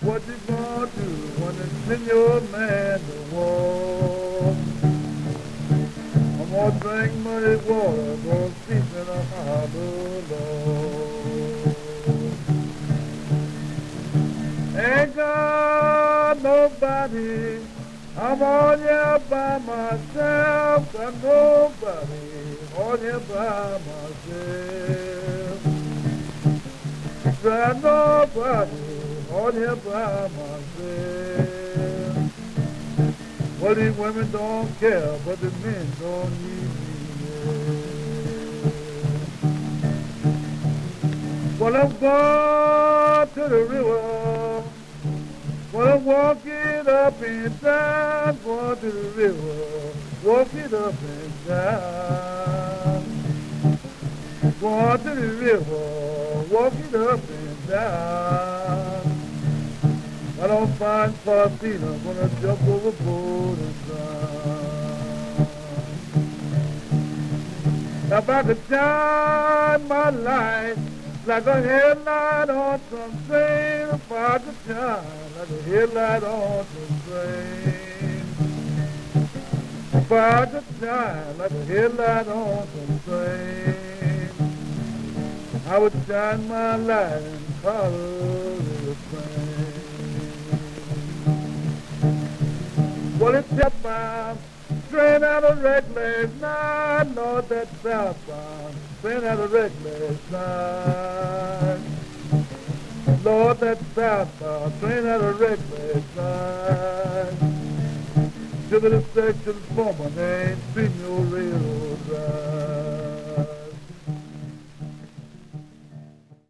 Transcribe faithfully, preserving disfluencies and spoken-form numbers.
What you gonna do when they send your man to war? I'm gonna drink muddy water, gonna sleep in a harbor, Lord. Ain't got nobody, I'm on here by myself, got nobody, on here by myself. Got nobody, on here by myself. Well, these women don't care, but the men don't need me. Well, I'm going to the river. Well, I'm walking up and down, going to the river. Walking up and down. Going to the river, walking up and down. I don't find Faustina, I'm gonna jump overboard and drown. Now if I could shine my light like a headlight on some train, if I could shine like a headlight on some train, if I could shine like a headlight on some train, I would shine my light in Colorado Springs. Well, it's southbound, straight out of Reckless, now north that southbound, straight out of Reckless side. Lord, that southbound, straight out of Reckless side. To the section for my name, Street Railroad Drive.